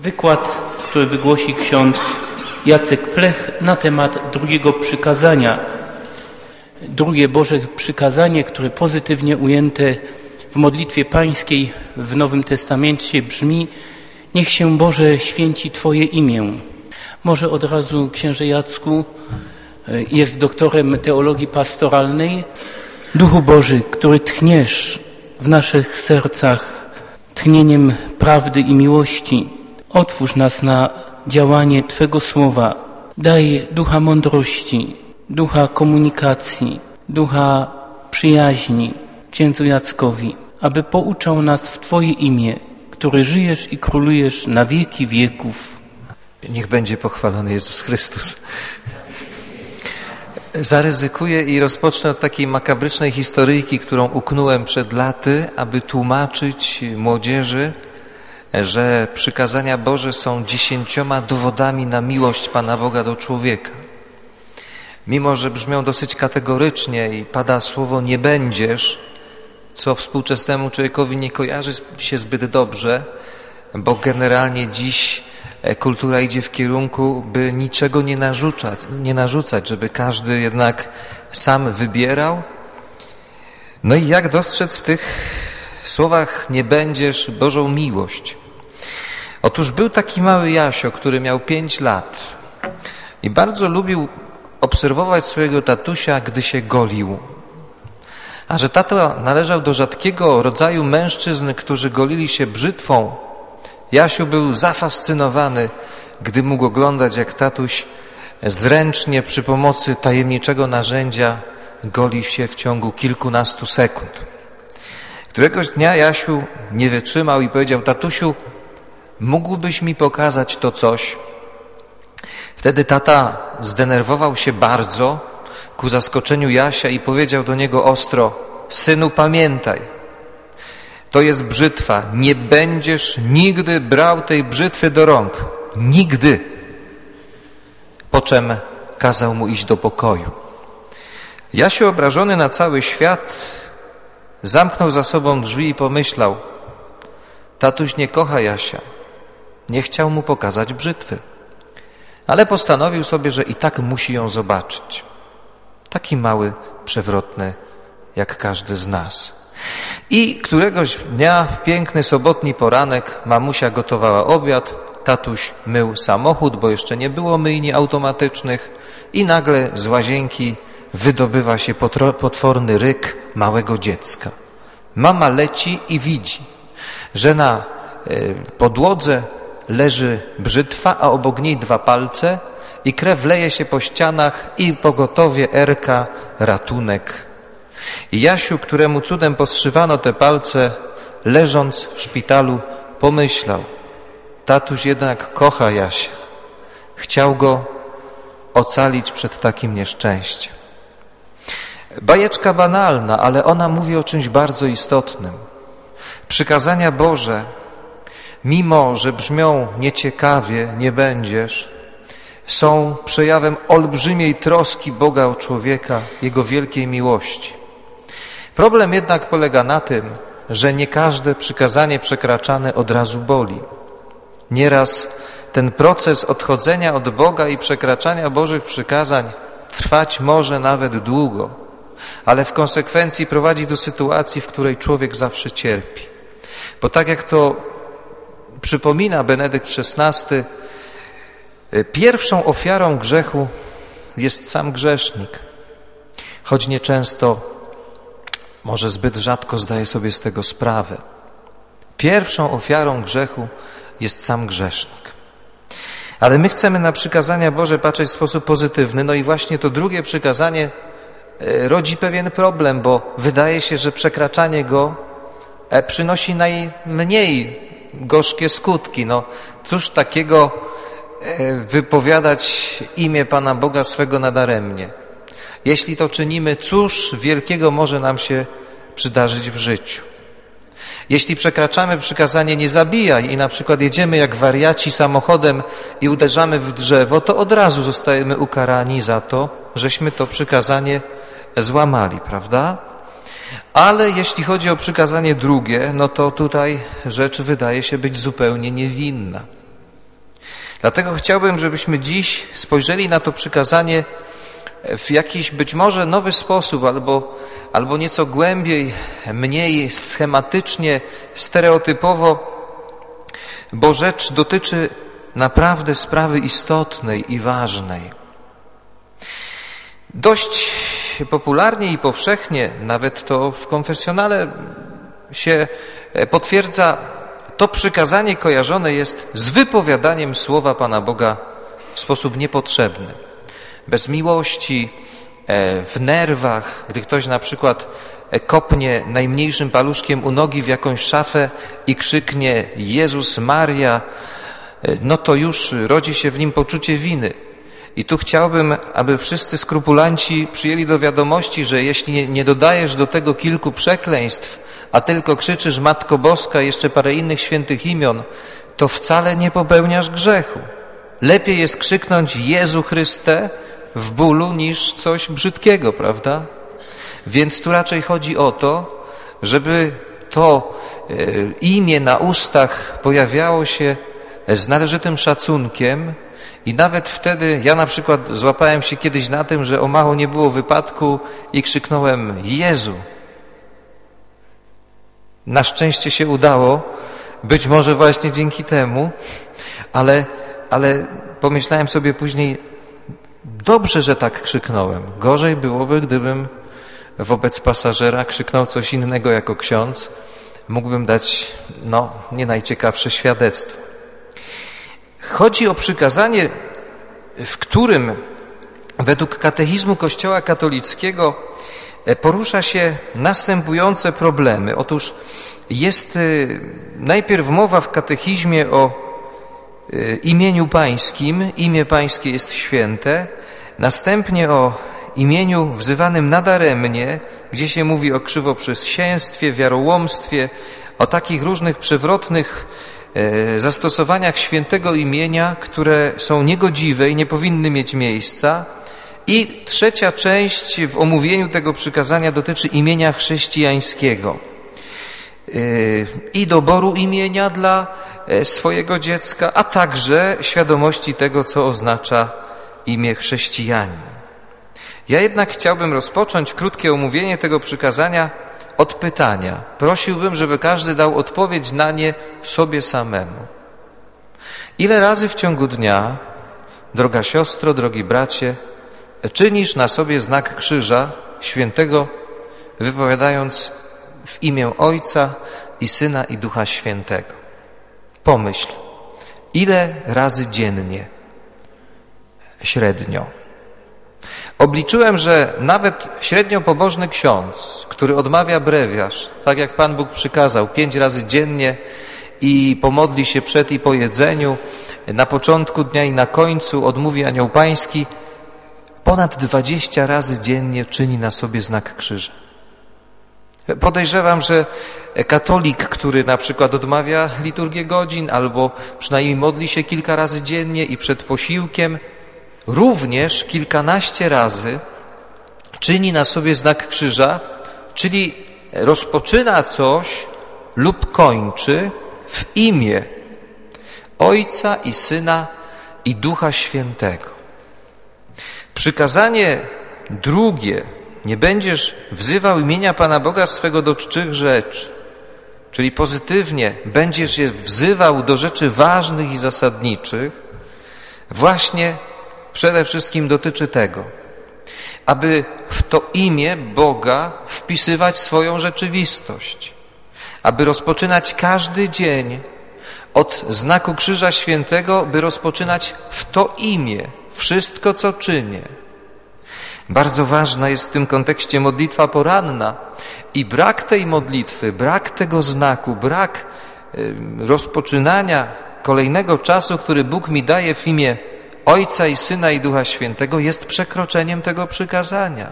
Wykład, który wygłosi ksiądz Jacek Plech na temat drugiego przykazania. Drugie Boże przykazanie, które pozytywnie ujęte w modlitwie pańskiej w Nowym Testamencie brzmi: niech się Boże święci Twoje imię. Może od razu, księże Jacku, jest doktorem teologii pastoralnej. Duchu Boży, który tchniesz w naszych sercach tchnieniem prawdy i miłości, otwórz nas na działanie Twego słowa. Daj ducha mądrości, ducha komunikacji, ducha przyjaźni księdzu Jackowi, aby pouczał nas w Twoje imię, który żyjesz i królujesz na wieki wieków. Niech będzie pochwalony Jezus Chrystus. Zaryzykuję i rozpocznę od takiej makabrycznej historyjki, którą uknąłem przed laty, aby tłumaczyć młodzieży, że przykazania Boże są 10 dowodami na miłość Pana Boga do człowieka. Mimo że brzmią dosyć kategorycznie i pada słowo nie będziesz, co współczesnemu człowiekowi nie kojarzy się zbyt dobrze, bo dziś kultura idzie w kierunku, by niczego nie narzucać, żeby każdy jednak sam wybierał. No i jak dostrzec w tych słowach nie będziesz Bożą miłość? Otóż był taki mały Jasio, który miał 5 lat i bardzo lubił obserwować swojego tatusia, gdy się golił. A że tata należał do rzadkiego rodzaju mężczyzn, którzy golili się brzytwą, Jasiu był zafascynowany, gdy mógł oglądać, jak tatuś zręcznie przy pomocy tajemniczego narzędzia goli się w ciągu kilkunastu sekund. Któregoś dnia Jasiu nie wytrzymał i powiedział: tatusiu, mógłbyś mi pokazać to coś? Wtedy tata zdenerwował się bardzo ku zaskoczeniu Jasia i powiedział do niego ostro: synu, pamiętaj, to jest brzytwa, nie będziesz nigdy brał tej brzytwy do rąk. Nigdy. Po czym kazał mu iść do pokoju. Jasiu, obrażony na cały świat, zamknął za sobą drzwi i pomyślał: tatuś nie kocha Jasia. Nie chciał mu pokazać brzytwy. Ale postanowił sobie, że i tak musi ją zobaczyć. Taki mały, przewrotny, jak każdy z nas. I któregoś dnia w piękny sobotni poranek mamusia gotowała obiad, tatuś mył samochód, bo jeszcze nie było myjni automatycznych, i nagle z łazienki wydobywa się potworny ryk małego dziecka. Mama leci i widzi, że na podłodze leży brzytwa, a obok niej 2 palce i krew leje się po ścianach i pogotowie Erka, ratunek. I Jasiu, któremu cudem postrzywano te palce, leżąc w szpitalu, pomyślał: tatuś jednak kocha Jasia. Chciał go ocalić przed takim nieszczęściem. Bajeczka banalna, ale ona mówi o czymś bardzo istotnym. Przykazania Boże, mimo że brzmią nieciekawie, nie będziesz, są przejawem olbrzymiej troski Boga o człowieka, Jego wielkiej miłości. Problem jednak polega na tym, że nie każde przykazanie przekraczane od razu boli. Nieraz ten proces odchodzenia od Boga i przekraczania Bożych przykazań trwać może nawet długo, ale w konsekwencji prowadzi do sytuacji, w której człowiek zawsze cierpi. Bo tak jak to przypomina Benedykt XVI, pierwszą ofiarą grzechu jest sam grzesznik, choć nieczęsto, może zbyt rzadko zdaje sobie z tego sprawę. Pierwszą ofiarą grzechu jest sam grzesznik. Ale my chcemy na przykazania Boże patrzeć w sposób pozytywny, no i właśnie to drugie przykazanie rodzi pewien problem, bo wydaje się, że przekraczanie go przynosi najmniej gorzkie skutki. No cóż takiego wypowiadać imię Pana Boga swego nadaremnie? Jeśli to czynimy, cóż wielkiego może nam się przydarzyć w życiu? Jeśli przekraczamy przykazanie nie zabijaj i na przykład jedziemy jak wariaci samochodem i uderzamy w drzewo, to od razu zostajemy ukarani za to, żeśmy to przykazanie złamali, prawda? Ale jeśli chodzi o przykazanie drugie, no to tutaj rzecz wydaje się być zupełnie niewinna. Dlatego chciałbym, żebyśmy dziś spojrzeli na to przykazanie w jakiś być może nowy sposób, albo nieco głębiej, mniej schematycznie, stereotypowo, bo rzecz dotyczy naprawdę sprawy istotnej i ważnej. Dość popularnie i powszechnie, nawet to w konfesjonale się potwierdza, to przykazanie kojarzone jest z wypowiadaniem słowa Pana Boga w sposób niepotrzebny. Bez miłości, w nerwach, gdy ktoś na przykład kopnie najmniejszym paluszkiem u nogi w jakąś szafę i krzyknie Jezus Maria, no to już rodzi się w nim poczucie winy. I tu chciałbym, aby wszyscy skrupulanci przyjęli do wiadomości, że jeśli nie dodajesz do tego kilku przekleństw, a tylko krzyczysz Matko Boska i jeszcze parę innych świętych imion, to wcale nie popełniasz grzechu. Lepiej jest krzyknąć Jezu Chryste w bólu niż coś brzydkiego, prawda? Więc tu raczej chodzi o to, żeby to imię na ustach pojawiało się z należytym szacunkiem i nawet wtedy, ja na przykład złapałem się kiedyś na tym, że o mało nie było wypadku i krzyknąłem Jezu. Na szczęście się udało, być może właśnie dzięki temu, ale pomyślałem sobie później, dobrze, że tak krzyknąłem. Gorzej byłoby, gdybym wobec pasażera krzyknął coś innego jako ksiądz. Mógłbym dać, nie najciekawsze świadectwo. Chodzi o przykazanie, w którym według katechizmu Kościoła katolickiego porusza się następujące problemy. Otóż jest najpierw mowa w katechizmie o imieniu pańskim, imię pańskie jest święte, następnie o imieniu wzywanym nadaremnie, gdzie się mówi o krzywoprzysięstwie, wiarołomstwie, o takich różnych przewrotnych zastosowaniach świętego imienia, które są niegodziwe i nie powinny mieć miejsca. I trzecia część w omówieniu tego przykazania dotyczy imienia chrześcijańskiego i doboru imienia dla swojego dziecka, a także świadomości tego, co oznacza imię chrześcijanin. Ja jednak chciałbym rozpocząć krótkie omówienie tego przykazania od pytania. Prosiłbym, żeby każdy dał odpowiedź na nie sobie samemu. Ile razy w ciągu dnia, droga siostro, drogi bracie, czynisz na sobie znak krzyża świętego, wypowiadając w imię Ojca i Syna i Ducha Świętego? Pomyśl, ile razy dziennie? Średnio. Obliczyłem, że nawet średnio pobożny ksiądz, który odmawia brewiarz, tak jak Pan Bóg przykazał, 5 razy dziennie i pomodli się przed i po jedzeniu, na początku dnia i na końcu odmówi Anioł Pański, ponad 20 razy dziennie czyni na sobie znak krzyża. Podejrzewam, że katolik, który na przykład odmawia liturgię godzin albo przynajmniej modli się kilka razy dziennie i przed posiłkiem, również kilkanaście razy czyni na sobie znak krzyża, czyli rozpoczyna coś lub kończy w imię Ojca i Syna i Ducha Świętego. Przykazanie drugie, nie będziesz wzywał imienia Pana Boga swego do czczych rzeczy, czyli pozytywnie będziesz je wzywał do rzeczy ważnych i zasadniczych, właśnie przede wszystkim dotyczy tego, aby w to imię Boga wpisywać swoją rzeczywistość, aby rozpoczynać każdy dzień od znaku Krzyża Świętego, by rozpoczynać w to imię wszystko, co czynię. Bardzo ważna jest w tym kontekście modlitwa poranna i brak tej modlitwy, brak tego znaku, brak rozpoczynania kolejnego czasu, który Bóg mi daje w imię Ojca i Syna i Ducha Świętego, jest przekroczeniem tego przykazania.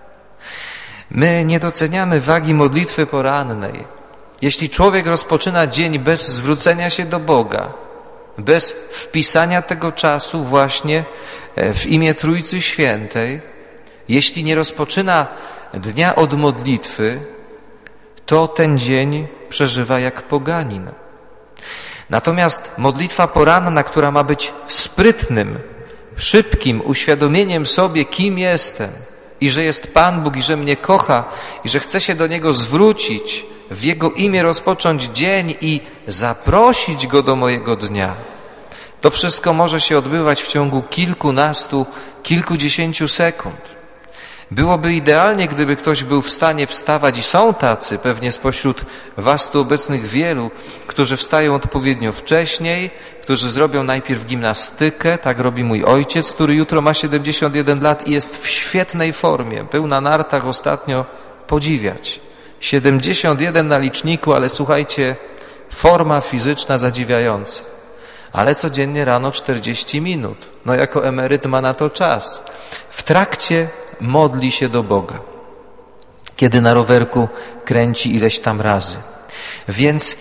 My nie doceniamy wagi modlitwy porannej. Jeśli człowiek rozpoczyna dzień bez zwrócenia się do Boga, bez wpisania tego czasu właśnie w imię Trójcy Świętej, jeśli nie rozpoczyna dnia od modlitwy, to ten dzień przeżywa jak poganin. Natomiast modlitwa poranna, która ma być sprytnym, szybkim uświadomieniem sobie, kim jestem i że jest Pan Bóg i że mnie kocha i że chce się do Niego zwrócić, w Jego imię rozpocząć dzień i zaprosić Go do mojego dnia. To wszystko może się odbywać w ciągu kilkunastu, kilkudziesięciu sekund. Byłoby idealnie, gdyby ktoś był w stanie wstawać, i są tacy, pewnie spośród was tu obecnych wielu, którzy wstają odpowiednio wcześniej, którzy zrobią najpierw gimnastykę, tak robi mój ojciec, który jutro ma 71 lat i jest w świetnej formie, był na nartach ostatnio, podziwiać. 71 na liczniku, ale słuchajcie, forma fizyczna zadziwiająca. Ale codziennie rano 40 minut. No jako emeryt ma na to czas. W trakcie modli się do Boga, kiedy na rowerku kręci ileś tam razy. Więc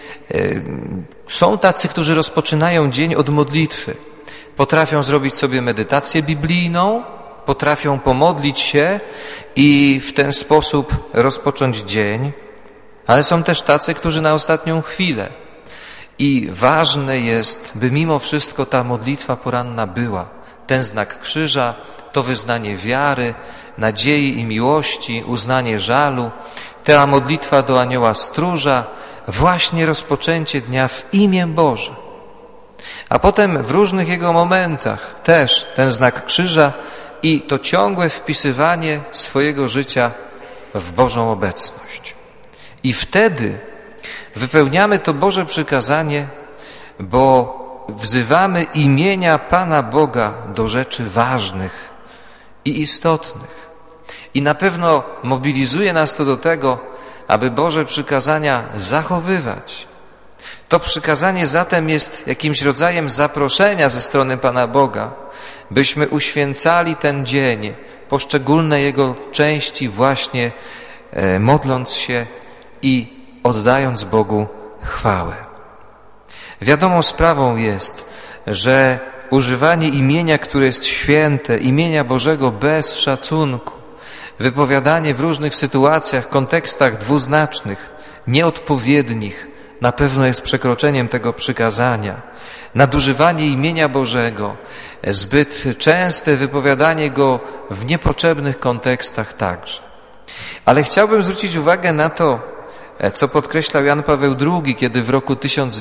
są tacy, którzy rozpoczynają dzień od modlitwy. Potrafią zrobić sobie medytację biblijną, potrafią pomodlić się i w ten sposób rozpocząć dzień, ale są też tacy, którzy na ostatnią chwilę. I ważne jest, by mimo wszystko ta modlitwa poranna była. Ten znak krzyża, to wyznanie wiary, nadziei i miłości, uznanie żalu, ta modlitwa do anioła stróża, właśnie rozpoczęcie dnia w imię Boże. A potem w różnych jego momentach też ten znak krzyża i to ciągłe wpisywanie swojego życia w Bożą obecność. I wtedy wypełniamy to Boże przykazanie, bo wzywamy imienia Pana Boga do rzeczy ważnych i istotnych. I na pewno mobilizuje nas to do tego, aby Boże przykazania zachowywać. To przykazanie zatem jest jakimś rodzajem zaproszenia ze strony Pana Boga, byśmy uświęcali ten dzień, poszczególne jego części właśnie modląc się i oddając Bogu chwałę. Wiadomą sprawą jest, że używanie imienia, które jest święte, imienia Bożego bez szacunku, wypowiadanie w różnych sytuacjach, kontekstach dwuznacznych, nieodpowiednich, na pewno jest przekroczeniem tego przykazania. Nadużywanie imienia Bożego, zbyt częste wypowiadanie Go w niepotrzebnych kontekstach także. Ale chciałbym zwrócić uwagę na to, co podkreślał Jan Paweł II, kiedy w roku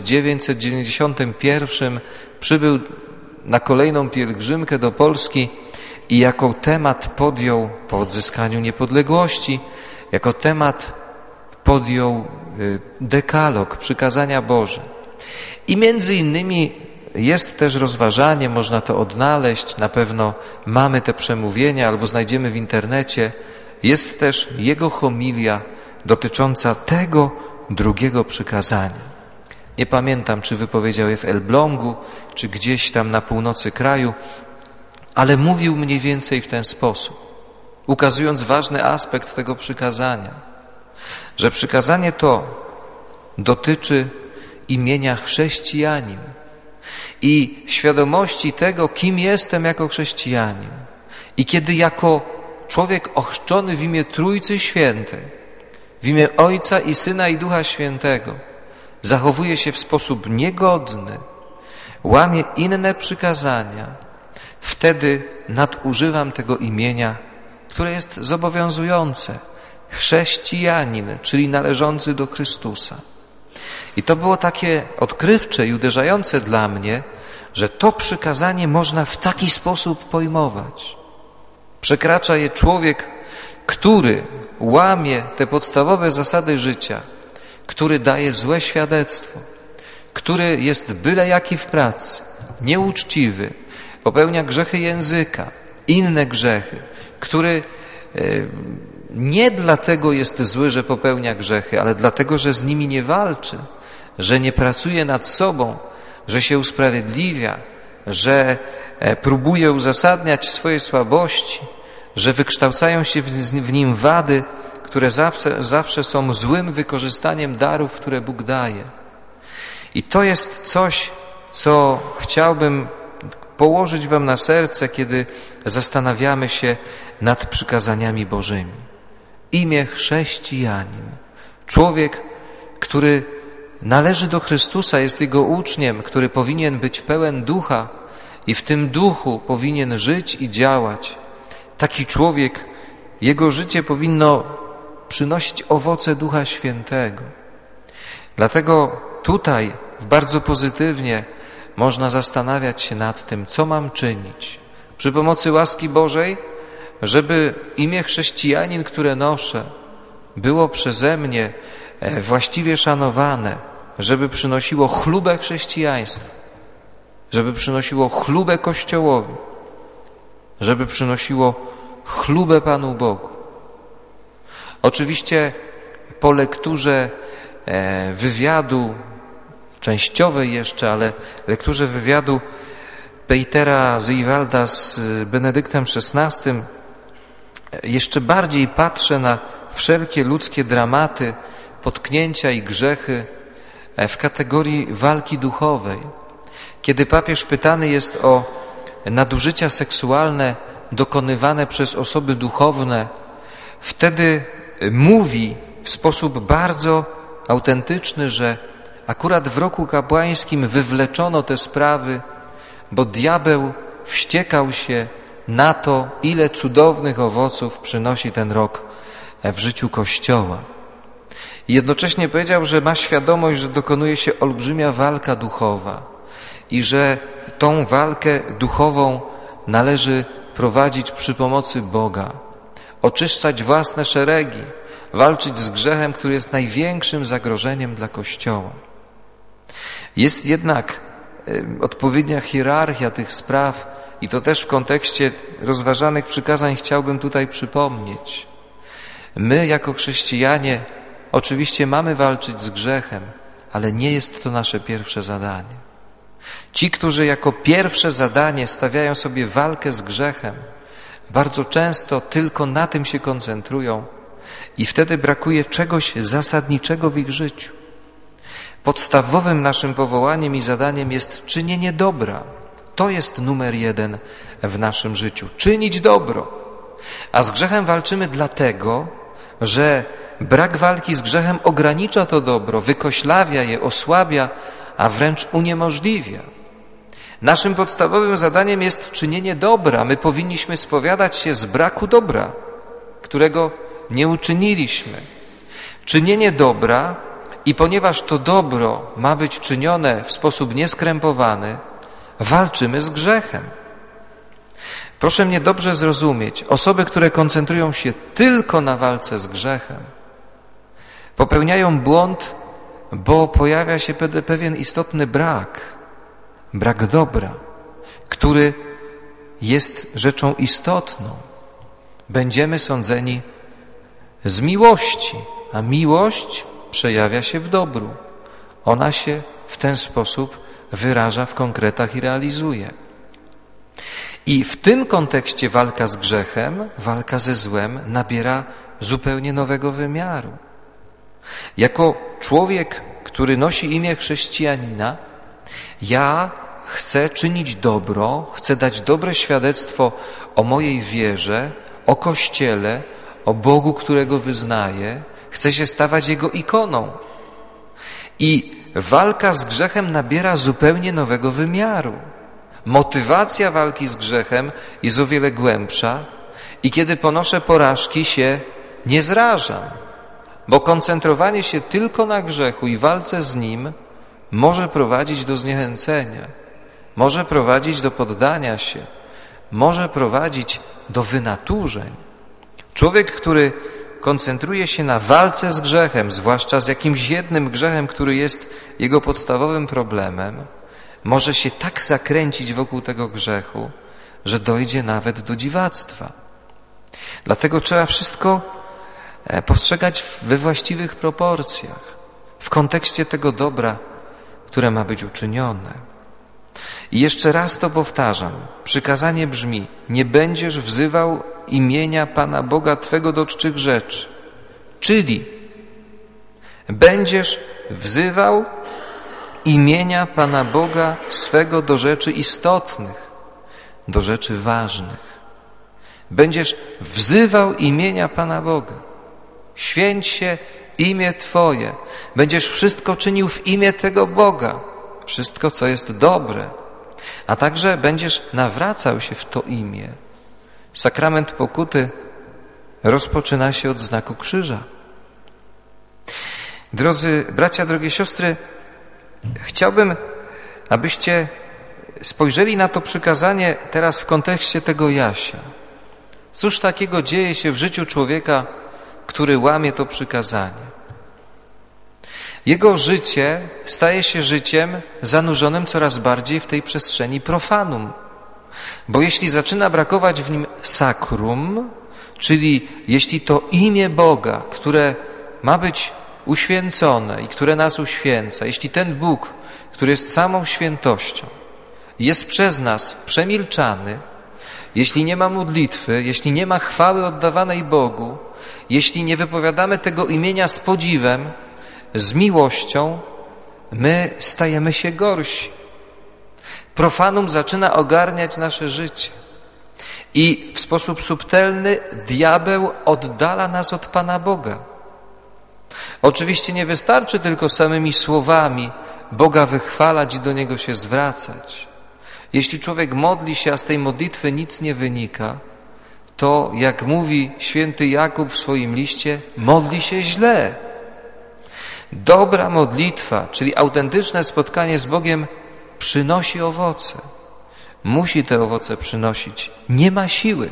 1991 przybył na kolejną pielgrzymkę do Polski i jako temat podjął po odzyskaniu niepodległości, jako temat podjął dekalog, przykazania Boże. I między innymi jest też rozważanie, można to odnaleźć, na pewno mamy te przemówienia albo znajdziemy w internecie, jest też jego homilia dotycząca tego drugiego przykazania. Nie pamiętam, czy wypowiedział je w Elblągu, czy gdzieś tam na północy kraju, ale mówił mniej więcej w ten sposób, ukazując ważny aspekt tego przykazania, że przykazanie to dotyczy imienia chrześcijanin i świadomości tego, kim jestem jako chrześcijanin. I kiedy jako człowiek ochrzczony w imię Trójcy Świętej, w imię Ojca i Syna i Ducha Świętego, zachowuje się w sposób niegodny, łamie inne przykazania, wtedy nadużywam tego imienia, które jest zobowiązujące. Chrześcijanin, czyli należący do Chrystusa. I to było takie odkrywcze i uderzające dla mnie, że to przykazanie można w taki sposób pojmować. Przekracza je człowiek, który łamie te podstawowe zasady życia, który daje złe świadectwo, który jest byle jaki w pracy, nieuczciwy, popełnia grzechy języka, inne grzechy, który nie dlatego jest zły, że popełnia grzechy, ale dlatego, że z nimi nie walczy, że nie pracuje nad sobą, że się usprawiedliwia, że próbuje uzasadniać swoje słabości, że wykształcają się w nim wady, które zawsze są złym wykorzystaniem darów, które Bóg daje. I to jest coś, co chciałbym położyć wam na serce, kiedy zastanawiamy się nad przykazaniami Bożymi. Imię chrześcijanin. Człowiek, który należy do Chrystusa, jest Jego uczniem, który powinien być pełen ducha i w tym duchu powinien żyć i działać. Taki człowiek, jego życie powinno przynosić owoce Ducha Świętego. Dlatego tutaj bardzo pozytywnie można zastanawiać się nad tym, co mam czynić. Przy pomocy łaski Bożej, żeby imię chrześcijanin, które noszę, było przeze mnie właściwie szanowane, żeby przynosiło chlubę chrześcijaństwu, żeby przynosiło chlubę Kościołowi, żeby przynosiło chlubę Panu Bogu. Oczywiście po lekturze wywiadu, częściowej jeszcze, ale lekturze wywiadu Petera Ziewalda z Benedyktem XVI jeszcze bardziej patrzę na wszelkie ludzkie dramaty, potknięcia i grzechy w kategorii walki duchowej. Kiedy papież pytany jest o nadużycia seksualne dokonywane przez osoby duchowne, wtedy mówi w sposób bardzo autentyczny, że akurat w roku kapłańskim wywleczono te sprawy, bo diabeł wściekał się na to, ile cudownych owoców przynosi ten rok w życiu Kościoła. I jednocześnie powiedział, że ma świadomość, że dokonuje się olbrzymia walka duchowa i że tą walkę duchową należy prowadzić przy pomocy Boga, oczyszczać własne szeregi, walczyć z grzechem, który jest największym zagrożeniem dla Kościoła. Jest jednak odpowiednia hierarchia tych spraw i to też w kontekście rozważanych przykazań chciałbym tutaj przypomnieć. My jako chrześcijanie oczywiście mamy walczyć z grzechem, ale nie jest to nasze pierwsze zadanie. Ci, którzy jako pierwsze zadanie stawiają sobie walkę z grzechem, bardzo często tylko na tym się koncentrują i wtedy brakuje czegoś zasadniczego w ich życiu. Podstawowym naszym powołaniem i zadaniem jest czynienie dobra. To jest numer 1 w naszym życiu. Czynić dobro. A z grzechem walczymy dlatego, że brak walki z grzechem ogranicza to dobro, wykoślawia je, osłabia, a wręcz uniemożliwia. Naszym podstawowym zadaniem jest czynienie dobra. My powinniśmy spowiadać się z braku dobra, którego nie uczyniliśmy. Czynienie dobra i ponieważ to dobro ma być czynione w sposób nieskrępowany, walczymy z grzechem. Proszę mnie dobrze zrozumieć. Osoby, które koncentrują się tylko na walce z grzechem, popełniają błąd, bo pojawia się pewien istotny brak dobra, który jest rzeczą istotną. Będziemy sądzeni z miłości, a miłość przejawia się w dobru. Ona się w ten sposób wyraża w konkretach i realizuje. I w tym kontekście walka z grzechem, walka ze złem nabiera zupełnie nowego wymiaru. Jako człowiek, który nosi imię chrześcijanina, ja chcę czynić dobro, chcę dać dobre świadectwo o mojej wierze, o Kościele, o Bogu, którego wyznaję, chcę się stawać Jego ikoną. I walka z grzechem nabiera zupełnie nowego wymiaru. Motywacja walki z grzechem jest o wiele głębsza i kiedy ponoszę porażki, się nie zrażam, bo koncentrowanie się tylko na grzechu i walce z nim może prowadzić do zniechęcenia, może prowadzić do poddania się, może prowadzić do wynaturzeń. Człowiek, który koncentruje się na walce z grzechem, zwłaszcza z jakimś jednym grzechem, który jest jego podstawowym problemem, może się tak zakręcić wokół tego grzechu, że dojdzie nawet do dziwactwa. Dlatego trzeba wszystko postrzegać we właściwych proporcjach, w kontekście tego dobra, które ma być uczynione. I jeszcze raz to powtarzam. Przykazanie brzmi: nie będziesz wzywał imienia Pana Boga Twego do czczych rzeczy. Czyli będziesz wzywał imienia Pana Boga swego do rzeczy istotnych, do rzeczy ważnych. Będziesz wzywał imienia Pana Boga. Święć się imię Twoje. Będziesz wszystko czynił w imię tego Boga. Wszystko, co jest dobre. A także będziesz nawracał się w to imię. Sakrament pokuty rozpoczyna się od znaku krzyża. Drodzy bracia, drogie siostry, chciałbym, abyście spojrzeli na to przykazanie teraz w kontekście tego jasia. Cóż takiego dzieje się w życiu człowieka, który łamie to przykazanie? Jego życie staje się życiem zanurzonym coraz bardziej w tej przestrzeni profanum. Bo jeśli zaczyna brakować w nim sakrum, czyli jeśli to imię Boga, które ma być uświęcone i które nas uświęca, jeśli ten Bóg, który jest samą świętością, jest przez nas przemilczany, jeśli nie ma modlitwy, jeśli nie ma chwały oddawanej Bogu, jeśli nie wypowiadamy tego imienia z podziwem, z miłością, my stajemy się gorsi. Profanum zaczyna ogarniać nasze życie i w sposób subtelny diabeł oddala nas od Pana Boga. Oczywiście nie wystarczy tylko samymi słowami Boga wychwalać i do Niego się zwracać. Jeśli człowiek modli się, a z tej modlitwy nic nie wynika, to jak mówi święty Jakub w swoim liście, modli się źle. Dobra modlitwa, czyli autentyczne spotkanie z Bogiem, przynosi owoce. Musi te owoce przynosić. Nie ma siły.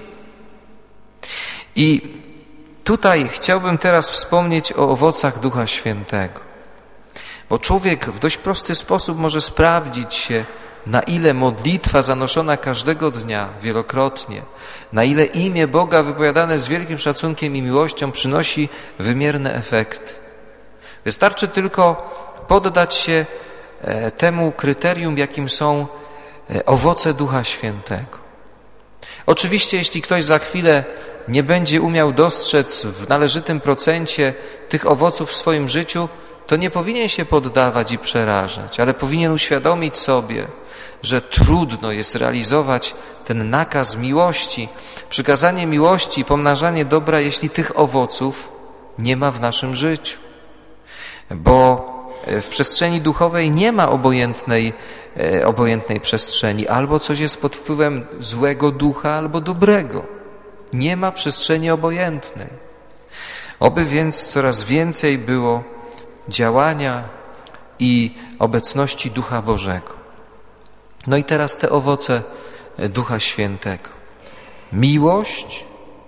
I tutaj chciałbym teraz wspomnieć o owocach Ducha Świętego. Bo człowiek w dość prosty sposób może sprawdzić się, na ile modlitwa zanoszona każdego dnia, wielokrotnie, na ile imię Boga wypowiadane z wielkim szacunkiem i miłością przynosi wymierne efekty. Wystarczy tylko poddać się temu kryterium, jakim są owoce Ducha Świętego. Oczywiście, jeśli ktoś za chwilę nie będzie umiał dostrzec w należytym procencie tych owoców w swoim życiu, to nie powinien się poddawać i przerażać, ale powinien uświadomić sobie, że trudno jest realizować ten nakaz miłości, przykazanie miłości, pomnażanie dobra, jeśli tych owoców nie ma w naszym życiu. Bo w przestrzeni duchowej nie ma obojętnej przestrzeni. Albo coś jest pod wpływem złego ducha, albo dobrego. Nie ma przestrzeni obojętnej. Oby więc coraz więcej było działania i obecności Ducha Bożego. No i teraz te owoce Ducha Świętego. Miłość,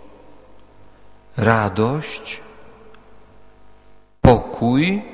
radość, pokój,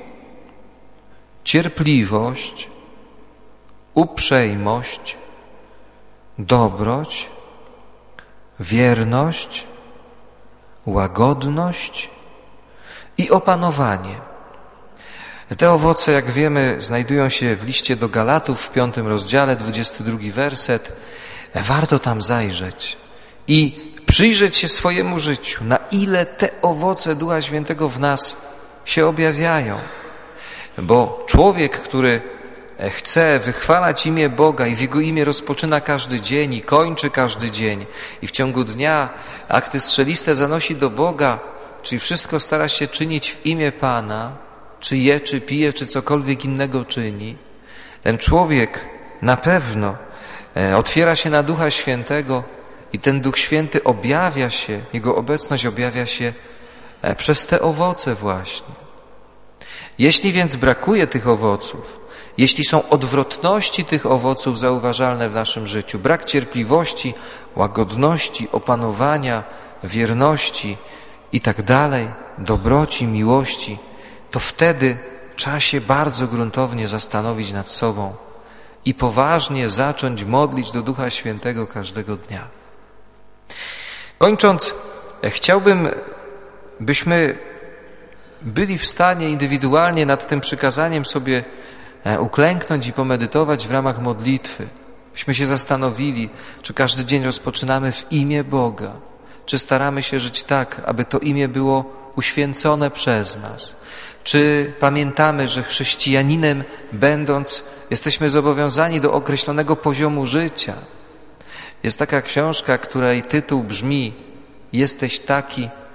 cierpliwość, uprzejmość, dobroć, wierność, łagodność i opanowanie. Te owoce, jak wiemy, znajdują się w liście do Galatów w 5 rozdziale, 22 werset. Warto tam zajrzeć i przyjrzeć się swojemu życiu, na ile te owoce Ducha Świętego w nas się objawiają. Bo człowiek, który chce wychwalać imię Boga i w Jego imię rozpoczyna każdy dzień i kończy każdy dzień i w ciągu dnia akty strzeliste zanosi do Boga, czyli wszystko stara się czynić w imię Pana, czy je, czy pije, czy cokolwiek innego czyni, ten człowiek na pewno otwiera się na Ducha Świętego i ten Duch Święty objawia się, Jego obecność objawia się przez te owoce właśnie. Jeśli więc brakuje tych owoców, jeśli są odwrotności tych owoców zauważalne w naszym życiu, brak cierpliwości, łagodności, opanowania, wierności i tak dalej, dobroci, miłości, to wtedy trzeba się bardzo gruntownie zastanowić nad sobą i poważnie zacząć modlić do Ducha Świętego każdego dnia. Kończąc, chciałbym, byśmy byli w stanie indywidualnie nad tym przykazaniem sobie uklęknąć i pomedytować w ramach modlitwy. Byśmy się zastanowili, czy każdy dzień rozpoczynamy w imię Boga, czy staramy się żyć tak, aby to imię było uświęcone przez nas. Czy pamiętamy, że chrześcijaninem będąc jesteśmy zobowiązani do określonego poziomu życia. Jest taka książka, której tytuł brzmi: Jesteś taki,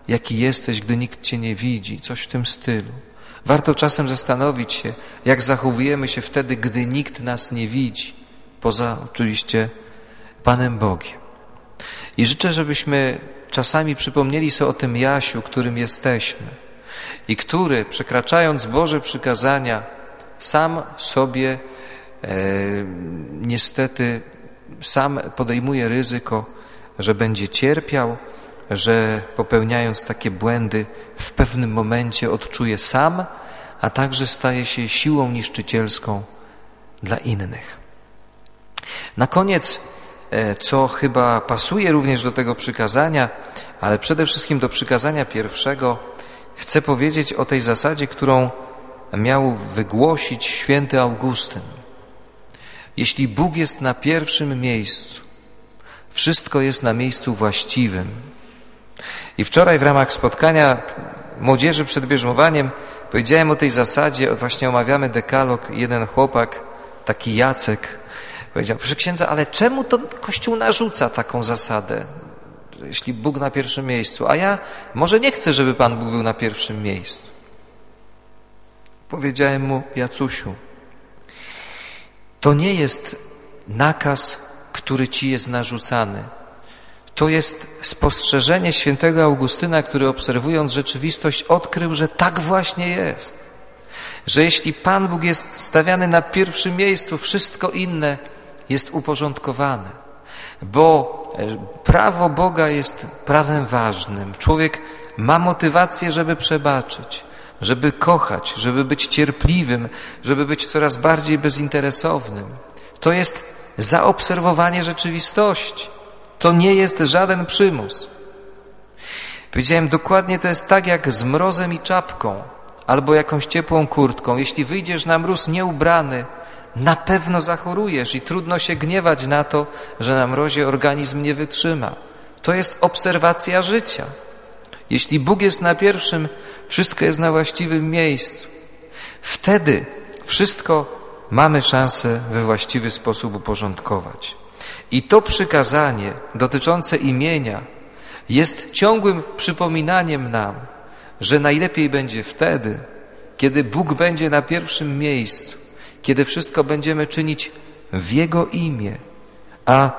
jaki jesteś, gdy nikt Cię nie widzi, coś w tym stylu. Warto czasem zastanowić się, jak zachowujemy się wtedy, gdy nikt nas nie widzi, poza oczywiście Panem Bogiem. I życzę, żebyśmy czasami przypomnieli sobie o tym Jasiu, którym jesteśmy i który, przekraczając Boże przykazania, sam sobie niestety sam podejmuje ryzyko, że będzie cierpiał, że popełniając takie błędy w pewnym momencie odczuje sam, a także staje się siłą niszczycielską dla innych. Na koniec, co chyba pasuje również do tego przykazania, ale przede wszystkim do przykazania pierwszego, chcę powiedzieć o tej zasadzie, którą miał wygłosić święty Augustyn. Jeśli Bóg jest na pierwszym miejscu, wszystko jest na miejscu właściwym. I wczoraj w ramach spotkania młodzieży przed bierzmowaniem powiedziałem o tej zasadzie, właśnie omawiamy dekalog, jeden chłopak, taki Jacek, powiedział: proszę księdza, ale czemu to Kościół narzuca taką zasadę, jeśli Bóg na pierwszym miejscu, a ja może nie chcę, żeby Pan Bóg był na pierwszym miejscu. Powiedziałem mu: Jacusiu, to nie jest nakaz, który ci jest narzucany. To jest spostrzeżenie świętego Augustyna, który obserwując rzeczywistość odkrył, że tak właśnie jest. Że jeśli Pan Bóg jest stawiany na pierwszym miejscu, wszystko inne jest uporządkowane. Bo prawo Boga jest prawem ważnym. Człowiek ma motywację, żeby przebaczyć, żeby kochać, żeby być cierpliwym, żeby być coraz bardziej bezinteresownym. To jest zaobserwowanie rzeczywistości. To nie jest żaden przymus. Powiedziałem, dokładnie to jest tak jak z mrozem i czapką albo jakąś ciepłą kurtką. Jeśli wyjdziesz na mróz nieubrany, na pewno zachorujesz i trudno się gniewać na to, że na mrozie organizm nie wytrzyma. To jest obserwacja życia. Jeśli Bóg jest na pierwszym, wszystko jest na właściwym miejscu. Wtedy wszystko mamy szansę we właściwy sposób uporządkować. I to przykazanie dotyczące imienia jest ciągłym przypominaniem nam, że najlepiej będzie wtedy, kiedy Bóg będzie na pierwszym miejscu, kiedy wszystko będziemy czynić w Jego imię. A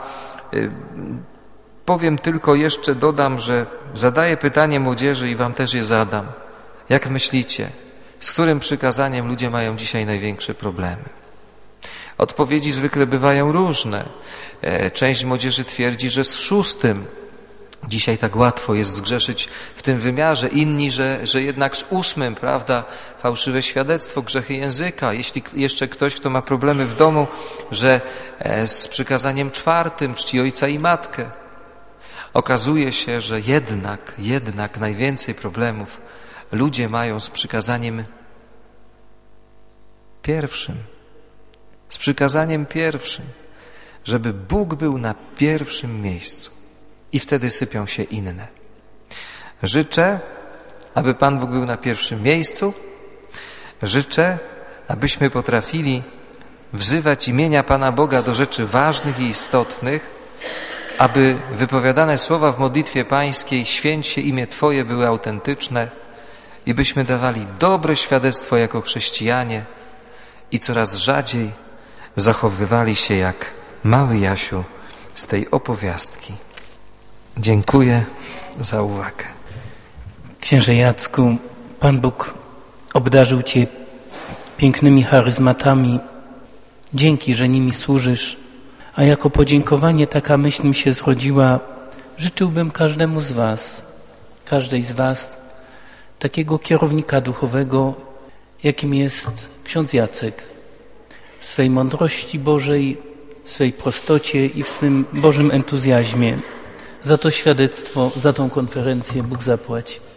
powiem tylko jeszcze, dodam, że zadaję pytanie młodzieży i wam też je zadam. Jak myślicie, z którym przykazaniem ludzie mają dzisiaj największe problemy? Odpowiedzi zwykle bywają różne. Część młodzieży twierdzi, że z 6. Dzisiaj tak łatwo jest zgrzeszyć w tym wymiarze. Inni, że jednak z 8, prawda, fałszywe świadectwo, grzechy języka. Jeśli jeszcze ktoś, kto ma problemy w domu, że z przykazaniem 4, czci ojca i matkę. Okazuje się, że jednak najwięcej problemów ludzie mają z przykazaniem pierwszym. Z przykazaniem pierwszym, żeby Bóg był na pierwszym miejscu. I wtedy sypią się inne. Życzę, aby Pan Bóg był na pierwszym miejscu. Życzę, abyśmy potrafili wzywać imienia Pana Boga do rzeczy ważnych i istotnych, aby wypowiadane słowa w modlitwie pańskiej święć się imię Twoje były autentyczne i byśmy dawali dobre świadectwo jako chrześcijanie i coraz rzadziej zachowywali się jak mały Jasiu z tej opowiastki. Dziękuję za uwagę. Księże Jacku, Pan Bóg obdarzył Cię pięknymi charyzmatami. Dzięki, że nimi służysz. A jako podziękowanie taka myśl mi się zrodziła. Życzyłbym każdemu z Was, każdej z Was, takiego kierownika duchowego, jakim jest ksiądz Jacek. W swej mądrości Bożej, w swej prostocie i w swym Bożym entuzjazmie. Za to świadectwo, za tą konferencję Bóg zapłać.